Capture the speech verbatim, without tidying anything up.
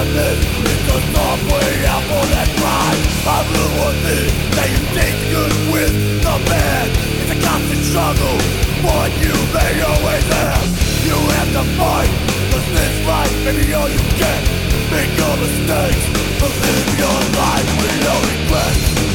this is the software apple that cries. I will one thing that you take good with the bad. It's a constant struggle, but you may always have. You have to fight, cause this life may be all you get. Make your mistakes, but live your life with no regrets.